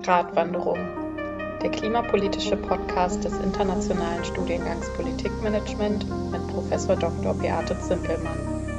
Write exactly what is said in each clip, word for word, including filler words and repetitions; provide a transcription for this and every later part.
Gratwanderung, der klimapolitische Podcast des Internationalen Studiengangs Politikmanagement mit Professor Doktor Beate Zimpelmann.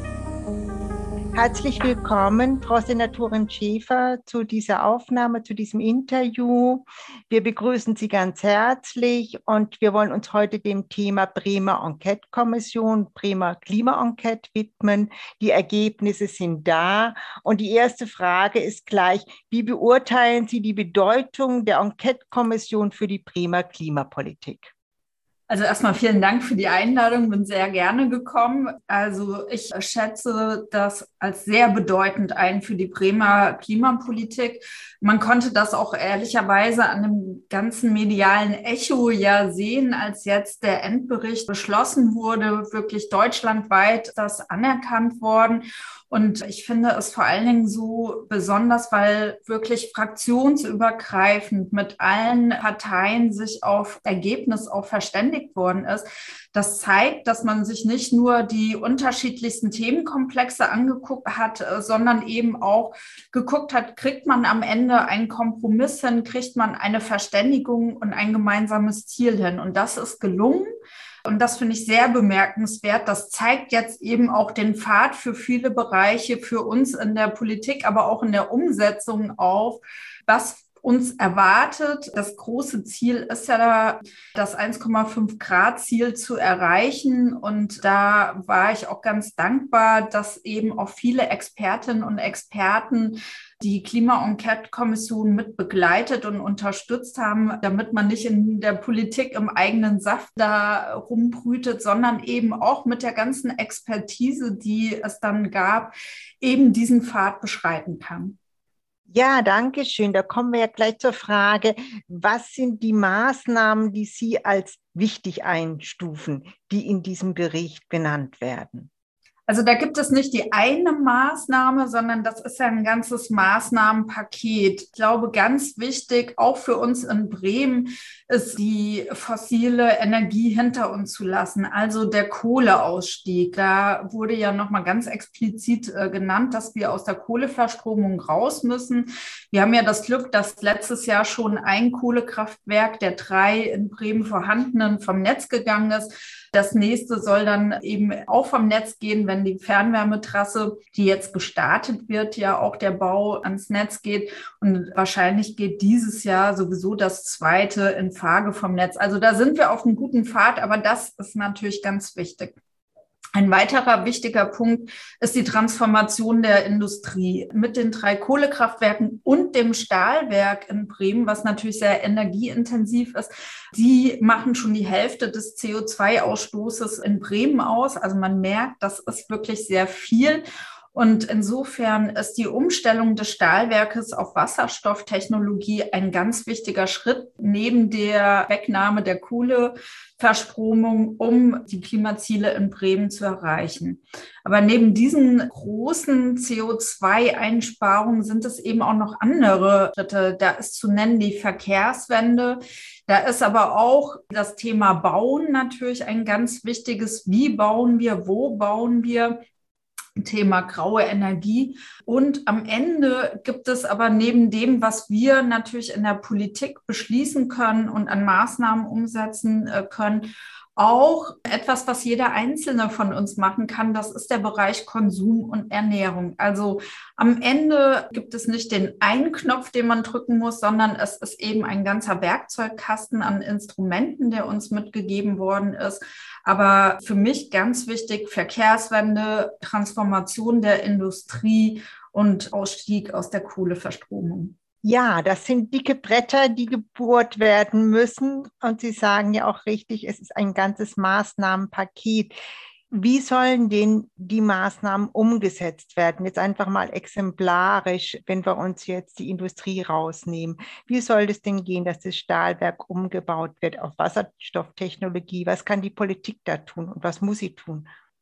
Herzlich willkommen, Frau Senatorin Schäfer, zu dieser Aufnahme, zu diesem Interview. Wir begrüßen Sie ganz herzlich und wir wollen uns heute dem Thema Bremer Enquete-Kommission, Bremer Klima-Enquete widmen. Die Ergebnisse sind da und die erste Frage ist gleich: Wie beurteilen Sie die Bedeutung der Enquete-Kommission für die Bremer Klimapolitik? Also erstmal vielen Dank für die Einladung, bin sehr gerne gekommen. Also ich schätze das als sehr bedeutend ein für die Bremer Klimapolitik. Man konnte das auch ehrlicherweise an dem ganzen medialen Echo ja sehen, als jetzt der Endbericht beschlossen wurde, wirklich deutschlandweit das anerkannt worden. Und ich finde es vor allen Dingen so besonders, weil wirklich fraktionsübergreifend mit allen Parteien sich auf Ergebnis auch verständigt worden ist. Das zeigt, dass man sich nicht nur die unterschiedlichsten Themenkomplexe angeguckt hat, sondern eben auch geguckt hat, kriegt man am Ende einen Kompromiss hin, kriegt man eine Verständigung und ein gemeinsames Ziel hin. Und das ist gelungen. Und das finde ich sehr bemerkenswert. Das zeigt jetzt eben auch den Pfad für viele Bereiche, für uns in der Politik, aber auch in der Umsetzung auf, was uns erwartet. Das große Ziel ist ja, das eins Komma fünf Grad Ziel zu erreichen. Und da war ich auch ganz dankbar, dass eben auch viele Expertinnen und Experten die Klima-Enquete-Kommission mit begleitet und unterstützt haben, damit man nicht in der Politik im eigenen Saft da rumbrütet, sondern eben auch mit der ganzen Expertise, die es dann gab, eben diesen Pfad beschreiten kann. Ja, danke schön. Da kommen wir ja gleich zur Frage: Was sind die Maßnahmen, die Sie als wichtig einstufen, die in diesem Bericht genannt werden? Also da gibt es nicht die eine Maßnahme, sondern das ist ja ein ganzes Maßnahmenpaket. Ich glaube, ganz wichtig, auch für uns in Bremen, ist die fossile Energie hinter uns zu lassen, also der Kohleausstieg. Da wurde ja nochmal ganz explizit äh, genannt, dass wir aus der Kohleverstromung raus müssen. Wir haben ja das Glück, dass letztes Jahr schon ein Kohlekraftwerk der drei in Bremen vorhandenen vom Netz gegangen ist. Das nächste soll dann eben auch vom Netz gehen, wenn die Fernwärmetrasse, die jetzt gestartet wird, ja auch der Bau ans Netz geht. Und wahrscheinlich geht dieses Jahr sowieso das zweite in Frage vom Netz. Also da sind wir auf einem guten Pfad, aber das ist natürlich ganz wichtig. Ein weiterer wichtiger Punkt ist die Transformation der Industrie mit den drei Kohlekraftwerken und dem Stahlwerk in Bremen, was natürlich sehr energieintensiv ist. Die machen schon die Hälfte des C O zwei Ausstoßes in Bremen aus. Also man merkt, das ist wirklich sehr viel. Und insofern ist die Umstellung des Stahlwerkes auf Wasserstofftechnologie ein ganz wichtiger Schritt neben der Wegnahme der Kohleverstromung, um die Klimaziele in Bremen zu erreichen. Aber neben diesen großen C O zwei Einsparungen sind es eben auch noch andere Schritte. Da ist zu nennen die Verkehrswende. Da ist aber auch das Thema Bauen natürlich ein ganz wichtiges. Wie bauen wir? Wo bauen wir? Thema graue Energie. Und am Ende gibt es aber neben dem, was wir natürlich in der Politik beschließen können und an Maßnahmen umsetzen können, auch etwas, was jeder Einzelne von uns machen kann. Das ist der Bereich Konsum und Ernährung. Also am Ende gibt es nicht den einen Knopf, den man drücken muss, sondern es ist eben ein ganzer Werkzeugkasten an Instrumenten, der uns mitgegeben worden ist. Aber für mich ganz wichtig: Verkehrswende, Transformation der Industrie und Ausstieg aus der Kohleverstromung. Ja, das sind dicke Bretter, die gebohrt werden müssen. Und Sie sagen ja auch richtig, es ist ein ganzes Maßnahmenpaket. Wie sollen denn die Maßnahmen umgesetzt werden? Jetzt einfach mal exemplarisch, wenn wir uns jetzt die Industrie rausnehmen. Wie soll es denn gehen, dass das Stahlwerk umgebaut wird auf Wasserstofftechnologie? Was kann die Politik da tun und was muss sie tun?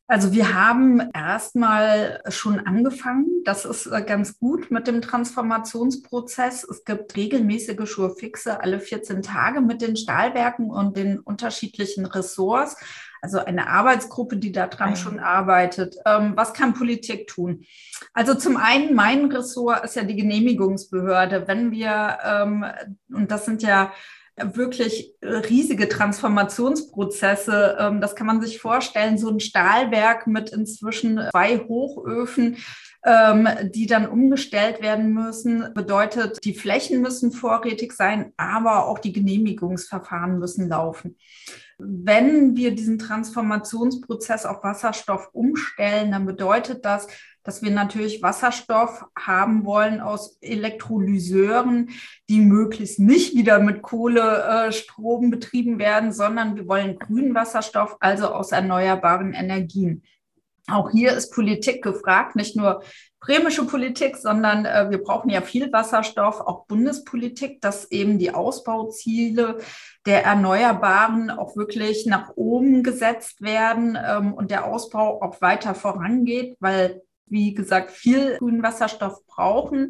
Also wir haben erstmal schon angefangen. Das ist ganz gut mit dem Transformationsprozess. Es gibt regelmäßige Schurfixe alle vierzehn Tage mit den Stahlwerken und den unterschiedlichen Ressorts. Also eine Arbeitsgruppe, die daran schon arbeitet. Was kann Politik tun? Also zum einen, mein Ressort ist ja die Genehmigungsbehörde. Wenn wir, und das sind ja wirklich riesige Transformationsprozesse. Das kann man sich vorstellen, so ein Stahlwerk mit inzwischen zwei Hochöfen, die dann umgestellt werden müssen, bedeutet, die Flächen müssen vorrätig sein, aber auch die Genehmigungsverfahren müssen laufen. Wenn wir diesen Transformationsprozess auf Wasserstoff umstellen, dann bedeutet das, dass wir natürlich Wasserstoff haben wollen aus Elektrolyseuren, die möglichst nicht wieder mit Kohlestrom betrieben werden, sondern wir wollen grünen Wasserstoff, also aus erneuerbaren Energien. Auch hier ist Politik gefragt, nicht nur bremische Politik, sondern äh, wir brauchen ja viel Wasserstoff, auch Bundespolitik, dass eben die Ausbauziele der Erneuerbaren auch wirklich nach oben gesetzt werden ähm, und der Ausbau auch weiter vorangeht, weil, wie gesagt, viel grünen Wasserstoff brauchen.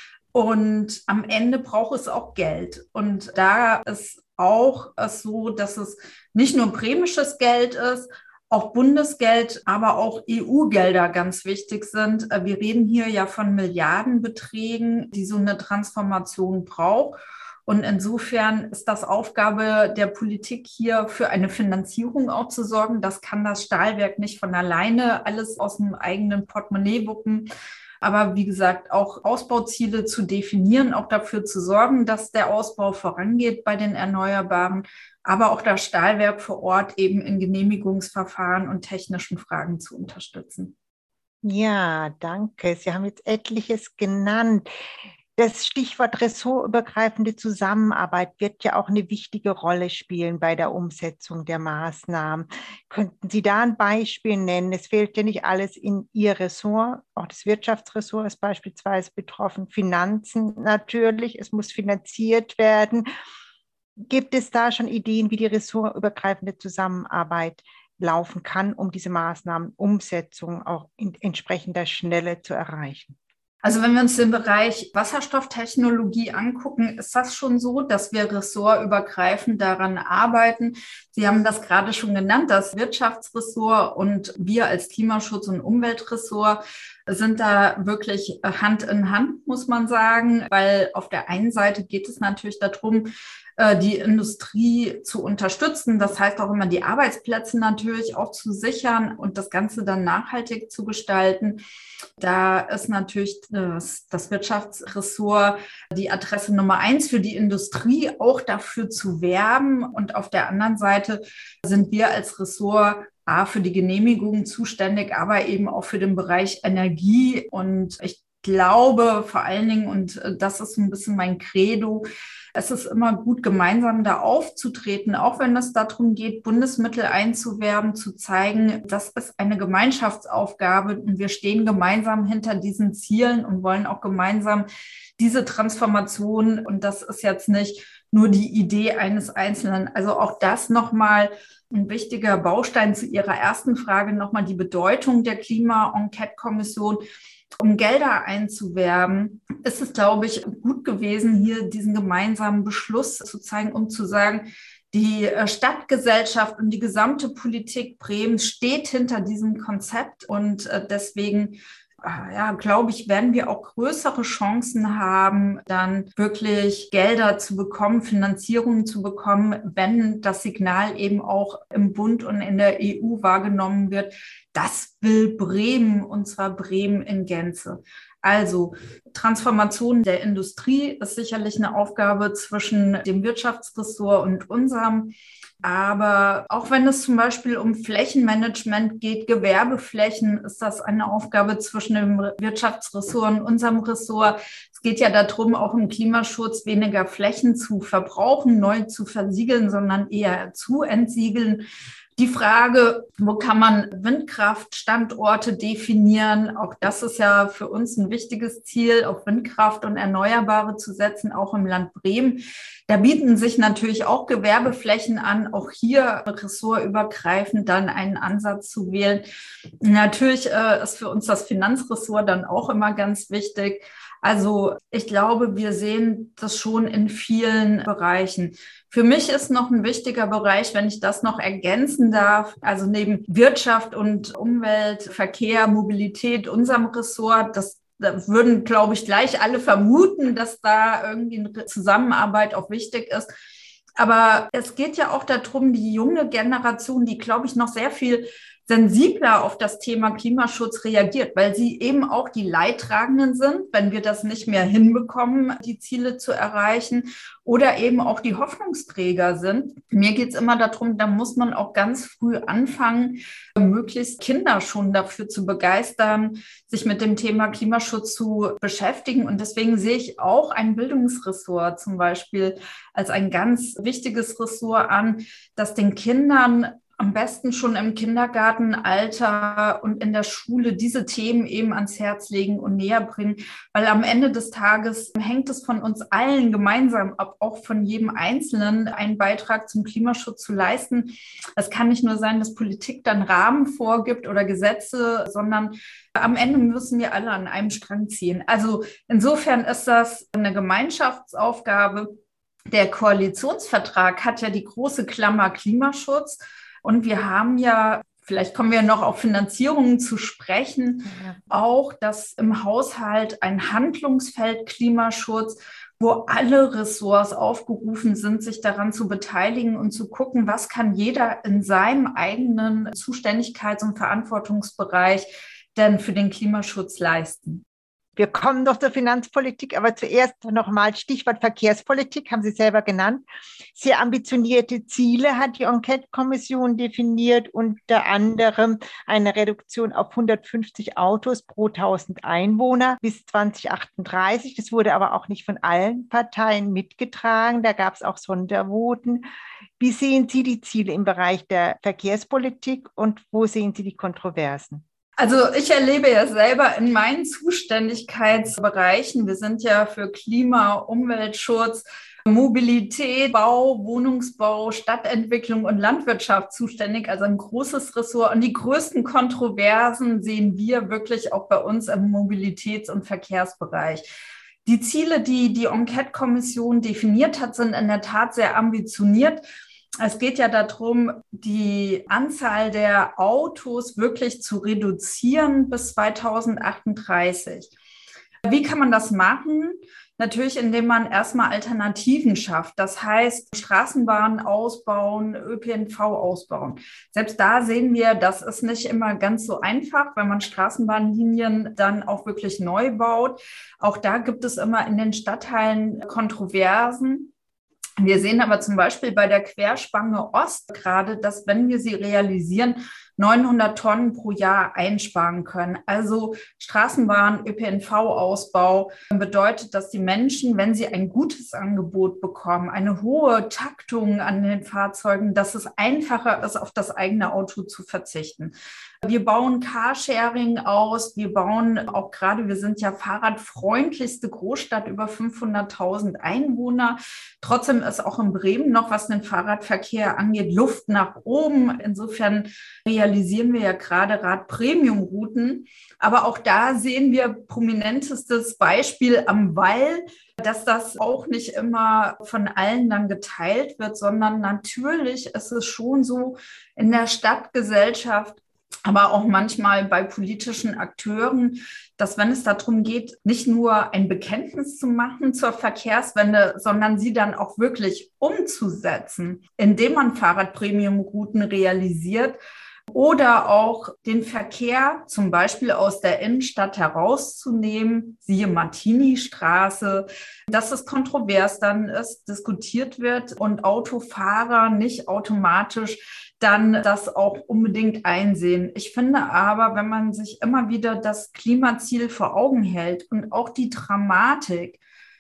Und am Ende braucht es auch Geld. Und da ist auch es so, dass es nicht nur bremisches Geld ist, auch Bundesgeld, aber auch E U-Gelder ganz wichtig sind. Wir reden hier ja von Milliardenbeträgen, die so eine Transformation braucht. Und insofern ist das Aufgabe der Politik, hier für eine Finanzierung auch zu sorgen. Das kann das Stahlwerk nicht von alleine alles aus dem eigenen Portemonnaie wuppen. Aber wie gesagt, auch Ausbauziele zu definieren, auch dafür zu sorgen, dass der Ausbau vorangeht bei den Erneuerbaren, aber auch das Stahlwerk vor Ort eben in Genehmigungsverfahren und technischen Fragen zu unterstützen. Ja, danke. Sie haben jetzt etliches genannt. Das Stichwort ressortübergreifende Zusammenarbeit wird ja auch eine wichtige Rolle spielen bei der Umsetzung der Maßnahmen. Könnten Sie da ein Beispiel nennen? Es fehlt ja nicht alles in Ihr Ressort. Auch das Wirtschaftsressort ist beispielsweise betroffen. Finanzen natürlich. Es muss finanziert werden. Gibt es da schon Ideen, wie die ressortübergreifende Zusammenarbeit laufen kann, um diese Maßnahmenumsetzung auch in entsprechender Schnelle zu erreichen? Also wenn wir uns den Bereich Wasserstofftechnologie angucken, ist das schon so, dass wir ressortübergreifend daran arbeiten. Sie haben das gerade schon genannt, das Wirtschaftsressort und wir als Klimaschutz- und Umweltressort sind da wirklich Hand in Hand, muss man sagen, weil auf der einen Seite geht es natürlich darum, die Industrie zu unterstützen. Das heißt auch immer, die Arbeitsplätze natürlich auch zu sichern und das Ganze dann nachhaltig zu gestalten. Da ist natürlich das, das Wirtschaftsressort die Adresse Nummer eins für die Industrie, auch dafür zu werben. Und auf der anderen Seite sind wir als Ressort A für die Genehmigung zuständig, aber eben auch für den Bereich Energie. Und ich glaube vor allen Dingen, und das ist ein bisschen mein Credo, es ist immer gut, gemeinsam da aufzutreten, auch wenn es darum geht, Bundesmittel einzuwerben, zu zeigen, das ist eine Gemeinschaftsaufgabe und wir stehen gemeinsam hinter diesen Zielen und wollen auch gemeinsam diese Transformation, und das ist jetzt nicht nur die Idee eines Einzelnen, also auch das nochmal ein wichtiger Baustein zu Ihrer ersten Frage, nochmal die Bedeutung der Klima-Enquete-Kommission. Um Gelder einzuwerben, ist es, glaube ich, gut gewesen, hier diesen gemeinsamen Beschluss zu zeigen, um zu sagen, die Stadtgesellschaft und die gesamte Politik Bremens steht hinter diesem Konzept und deswegen, ja, glaube ich, werden wir auch größere Chancen haben, dann wirklich Gelder zu bekommen, Finanzierungen zu bekommen, wenn das Signal eben auch im Bund und in der E U wahrgenommen wird. Das will Bremen, und zwar Bremen in Gänze. Also Transformation der Industrie ist sicherlich eine Aufgabe zwischen dem Wirtschaftsressort und unserem. Aber auch wenn es zum Beispiel um Flächenmanagement geht, Gewerbeflächen, ist das eine Aufgabe zwischen dem Wirtschaftsressort und unserem Ressort. Es geht ja darum, auch im Klimaschutz weniger Flächen zu verbrauchen, neu zu versiegeln, sondern eher zu entsiegeln. Die Frage, wo kann man Windkraftstandorte definieren? Auch das ist ja für uns ein wichtiges Ziel, auf Windkraft und Erneuerbare zu setzen, auch im Land Bremen. Da bieten sich natürlich auch Gewerbeflächen an, auch hier ressortübergreifend dann einen Ansatz zu wählen. Natürlich äh, ist für uns das Finanzressort dann auch immer ganz wichtig. Also ich glaube, wir sehen das schon in vielen Bereichen. Für mich ist noch ein wichtiger Bereich, wenn ich das noch ergänzen darf, also neben Wirtschaft und Umwelt, Verkehr, Mobilität, unserem Ressort, das da würden, glaube ich, gleich alle vermuten, dass da irgendwie eine Zusammenarbeit auch wichtig ist. Aber es geht ja auch darum, die junge Generation, die, glaube ich, noch sehr viel sensibler auf das Thema Klimaschutz reagiert, weil sie eben auch die Leidtragenden sind, wenn wir das nicht mehr hinbekommen, die Ziele zu erreichen, oder eben auch die Hoffnungsträger sind. Mir geht es immer darum, da muss man auch ganz früh anfangen, möglichst Kinder schon dafür zu begeistern, sich mit dem Thema Klimaschutz zu beschäftigen. Und deswegen sehe ich auch ein Bildungsressort zum Beispiel als ein ganz wichtiges Ressort an, das den Kindern am besten schon im Kindergartenalter und in der Schule diese Themen eben ans Herz legen und näher bringen, weil am Ende des Tages hängt es von uns allen gemeinsam ab, auch von jedem Einzelnen einen Beitrag zum Klimaschutz zu leisten. Es kann nicht nur sein, dass Politik dann Rahmen vorgibt oder Gesetze, sondern am Ende müssen wir alle an einem Strang ziehen. Also insofern ist das eine Gemeinschaftsaufgabe. Der Koalitionsvertrag hat ja die große Klammer Klimaschutz. Und wir haben ja, vielleicht kommen wir noch auf Finanzierungen zu sprechen, ja, auch dass im Haushalt ein Handlungsfeld Klimaschutz, wo alle Ressorts aufgerufen sind, sich daran zu beteiligen und zu gucken, was kann jeder in seinem eigenen Zuständigkeits- und Verantwortungsbereich denn für den Klimaschutz leisten. Wir kommen noch zur Finanzpolitik, aber zuerst nochmal Stichwort Verkehrspolitik, haben Sie selber genannt. Sehr ambitionierte Ziele hat die Enquete-Kommission definiert, unter anderem eine Reduktion auf hundertfünfzig Autos pro tausend Einwohner bis zwanzig achtunddreißig. Das wurde aber auch nicht von allen Parteien mitgetragen, da gab es auch Sondervoten. Wie sehen Sie die Ziele im Bereich der Verkehrspolitik und wo sehen Sie die Kontroversen? Also ich erlebe ja selber in meinen Zuständigkeitsbereichen, wir sind ja für Klima, Umweltschutz, Mobilität, Bau, Wohnungsbau, Stadtentwicklung und Landwirtschaft zuständig, also ein großes Ressort. Und die größten Kontroversen sehen wir wirklich auch bei uns im Mobilitäts- und Verkehrsbereich. Die Ziele, die die Enquete-Kommission definiert hat, sind in der Tat sehr ambitioniert. Es geht ja darum, die Anzahl der Autos wirklich zu reduzieren bis zweitausendachtunddreißig. Wie kann man das machen? Natürlich, indem man erstmal Alternativen schafft. Das heißt, Straßenbahnen ausbauen, Ö P N V ausbauen. Selbst da sehen wir, das ist nicht immer ganz so einfach, wenn man Straßenbahnlinien dann auch wirklich neu baut. Auch da gibt es immer in den Stadtteilen Kontroversen. Wir sehen aber zum Beispiel bei der Querspange Ost gerade, dass, wenn wir sie realisieren, neunhundert Tonnen pro Jahr einsparen können. Also Straßenbahn, Ö P N V-Ausbau bedeutet, dass die Menschen, wenn sie ein gutes Angebot bekommen, eine hohe Taktung an den Fahrzeugen, dass es einfacher ist, auf das eigene Auto zu verzichten. Wir bauen Carsharing aus, wir bauen auch gerade, wir sind ja fahrradfreundlichste Großstadt, über fünfhunderttausend Einwohner. Trotzdem ist auch in Bremen noch, was den Fahrradverkehr angeht, Luft nach oben. Insofern realisieren wir ja gerade Rad-Premium-Routen. Aber auch da sehen wir prominentestes Beispiel am Wall, dass das auch nicht immer von allen dann geteilt wird, sondern natürlich ist es schon so in der Stadtgesellschaft, aber auch manchmal bei politischen Akteuren, dass, wenn es darum geht, nicht nur ein Bekenntnis zu machen zur Verkehrswende, sondern sie dann auch wirklich umzusetzen, indem man Fahrradpremium-Routen realisiert oder auch den Verkehr zum Beispiel aus der Innenstadt herauszunehmen, siehe Martini-Straße, dass es kontrovers dann ist, diskutiert wird und Autofahrer nicht automatisch dann das auch unbedingt einsehen. Ich finde aber, wenn man sich immer wieder das Klimaziel vor Augen hält und auch die Dramatik,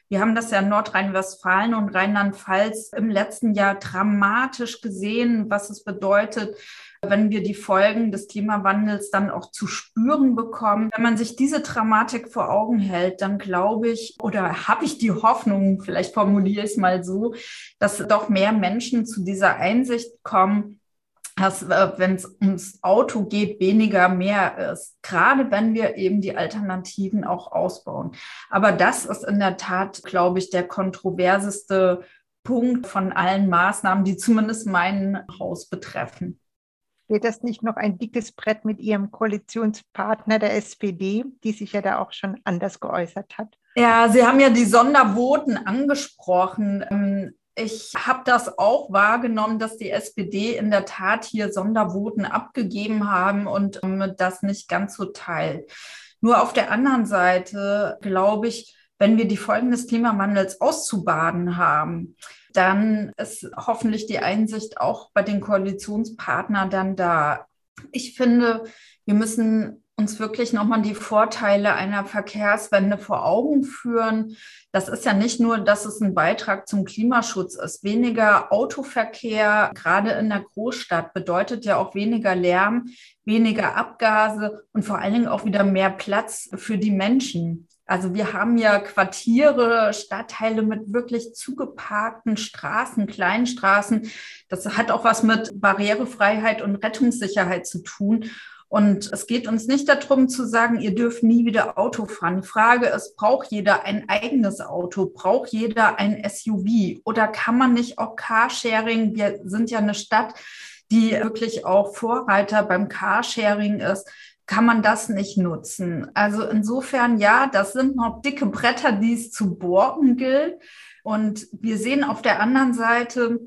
Wir haben das ja in Nordrhein-Westfalen und Rheinland-Pfalz im letzten Jahr dramatisch gesehen, was es bedeutet, wenn wir die Folgen des Klimawandels dann auch zu spüren bekommen. Wenn man sich diese Dramatik vor Augen hält, dann glaube ich, oder habe ich die Hoffnung, vielleicht formuliere ich es mal so, dass doch mehr Menschen zu dieser Einsicht kommen, dass, wenn es ums Auto geht, weniger mehr ist, gerade wenn wir eben die Alternativen auch ausbauen. Aber das ist in der Tat, glaube ich, der kontroverseste Punkt von allen Maßnahmen, die zumindest mein Haus betreffen. Wird das nicht noch ein dickes Brett mit Ihrem Koalitionspartner der S P D, die sich ja da auch schon anders geäußert hat? Ja, Sie haben ja die Sondervoten angesprochen. Ich habe das auch wahrgenommen, dass die S P D in der Tat hier Sondervoten abgegeben haben und das nicht ganz so teilt. Nur auf der anderen Seite glaube ich, wenn wir die Folgen des Klimawandels auszubaden haben, dann ist hoffentlich die Einsicht auch bei den Koalitionspartnern dann da. Ich finde, wir müssen uns wirklich nochmal die Vorteile einer Verkehrswende vor Augen führen. Das ist ja nicht nur, dass es ein Beitrag zum Klimaschutz ist. Weniger Autoverkehr, gerade in der Großstadt, bedeutet ja auch weniger Lärm, weniger Abgase und vor allen Dingen auch wieder mehr Platz für die Menschen. Also wir haben ja Quartiere, Stadtteile mit wirklich zugeparkten Straßen, kleinen Straßen. Das hat auch was mit Barrierefreiheit und Rettungssicherheit zu tun. Und es geht uns nicht darum zu sagen, ihr dürft nie wieder Auto fahren. Die Frage ist, braucht jeder ein eigenes Auto? Braucht jeder ein S U V? Oder kann man nicht auch Carsharing? Wir sind ja eine Stadt, die wirklich auch Vorreiter beim Carsharing ist. Kann man das nicht nutzen? Also insofern, ja, das sind noch dicke Bretter, die es zu bohren gilt. Und wir sehen auf der anderen Seite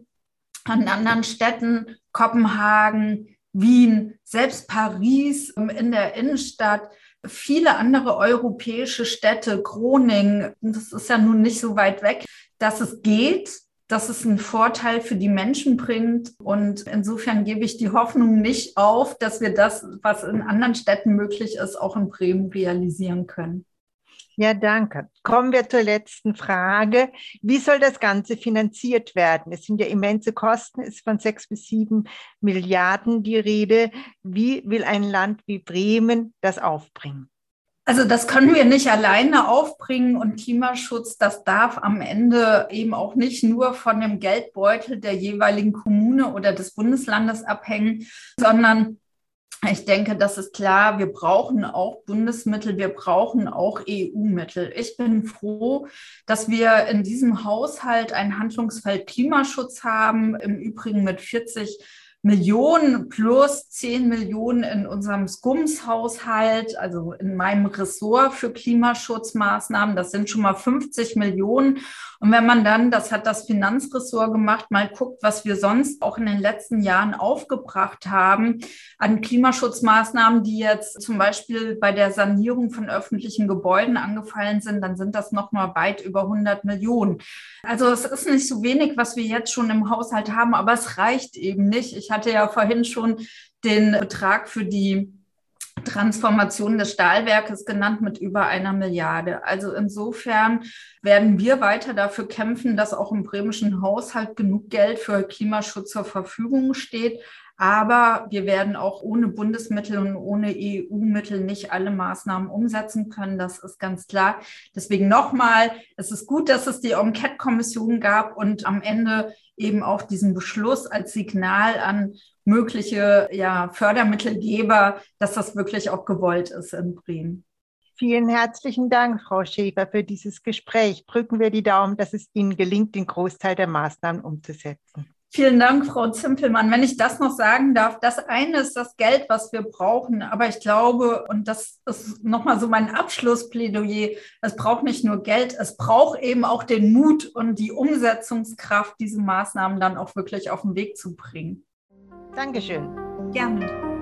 an anderen Städten, Kopenhagen, Wien, selbst Paris in der Innenstadt, viele andere europäische Städte, Groningen, das ist ja nun nicht so weit weg, dass es geht, dass es einen Vorteil für die Menschen bringt. Und insofern gebe ich die Hoffnung nicht auf, dass wir das, was in anderen Städten möglich ist, auch in Bremen realisieren können. Ja, danke. Kommen wir zur letzten Frage. Wie soll das Ganze finanziert werden? Es sind ja immense Kosten, es ist von sechs bis sieben Milliarden die Rede. Wie will ein Land wie Bremen das aufbringen? Also das können wir nicht alleine aufbringen und Klimaschutz, das darf am Ende eben auch nicht nur von dem Geldbeutel der jeweiligen Kommune oder des Bundeslandes abhängen, sondern ich denke, das ist klar, wir brauchen auch Bundesmittel, wir brauchen auch E U-Mittel. Ich bin froh, dass wir in diesem Haushalt ein Handlungsfeld Klimaschutz haben, im Übrigen mit vierzig Millionen plus zehn Millionen in unserem S G U M S-Haushalt, also in meinem Ressort für Klimaschutzmaßnahmen. Das sind schon mal fünfzig Millionen. Und wenn man dann, das hat das Finanzressort gemacht, mal guckt, was wir sonst auch in den letzten Jahren aufgebracht haben an Klimaschutzmaßnahmen, die jetzt zum Beispiel bei der Sanierung von öffentlichen Gebäuden angefallen sind, dann sind das noch mal weit über hundert Millionen. Also es ist nicht so wenig, was wir jetzt schon im Haushalt haben, aber es reicht eben nicht. Ich hatte ja vorhin schon den Betrag für die Transformation des Stahlwerkes genannt mit über einer Milliarde. Also insofern werden wir weiter dafür kämpfen, dass auch im bremischen Haushalt genug Geld für Klimaschutz zur Verfügung steht. Aber wir werden auch ohne Bundesmittel und ohne E U-Mittel nicht alle Maßnahmen umsetzen können. Das ist ganz klar. Deswegen nochmal, es ist gut, dass es die Enquete-Kommission gab und am Ende eben auch diesen Beschluss als Signal an mögliche ja, Fördermittelgeber, dass das wirklich auch gewollt ist in Bremen. Vielen herzlichen Dank, Frau Schäfer, für dieses Gespräch. Drücken wir die Daumen, dass es Ihnen gelingt, den Großteil der Maßnahmen umzusetzen. Vielen Dank, Frau Zimpelmann. Wenn ich das noch sagen darf, das eine ist das Geld, was wir brauchen. Aber ich glaube, und das ist nochmal so mein Abschlussplädoyer, es braucht nicht nur Geld, es braucht eben auch den Mut und die Umsetzungskraft, diese Maßnahmen dann auch wirklich auf den Weg zu bringen. Dankeschön. Gerne.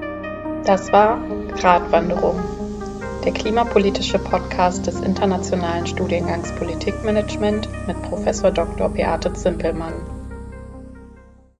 Das war Gratwanderung, der klimapolitische Podcast des Internationalen Studiengangs Politikmanagement mit Professor Doktor Beate Zimpelmann.